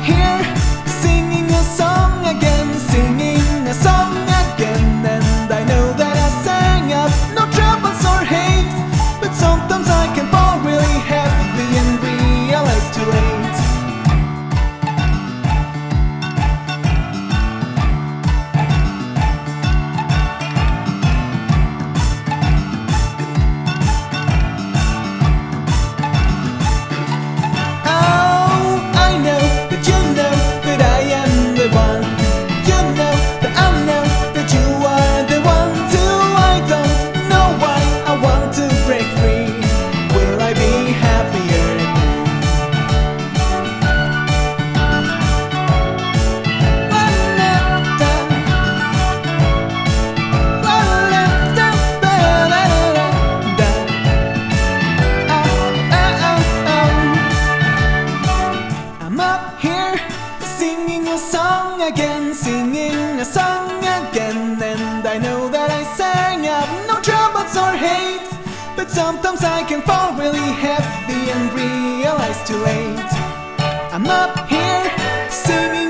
here singing a song again, singing a song again. And I know that I sang up no troubles or hate, but sometimes I can fall really heavy and realize too late. Singing a song again, singing a song again. And I know that I sang up no troubles or hate, but sometimes I can fall really heavy and realize too late. I'm up here singing